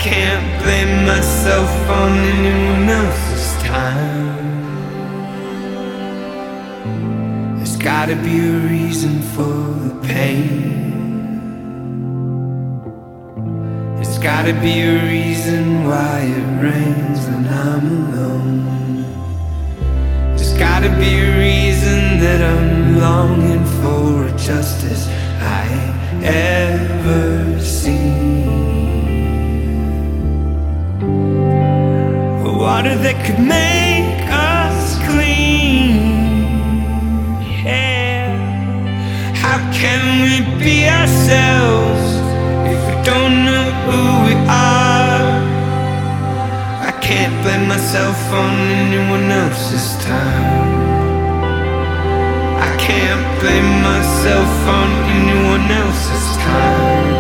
can't blame myself on anyone else's time. There's gotta be a reason for the pain. There's gotta be a reason why it rains when I'm alone. There's gotta be a reason that I'm longing for a justice I ain't ever seen. A water that could make us clean. Yeah. How can we be ourselves if we don't know who we are? I can't blame myself on anyone else's time. I can't blame myself on anyone else's time.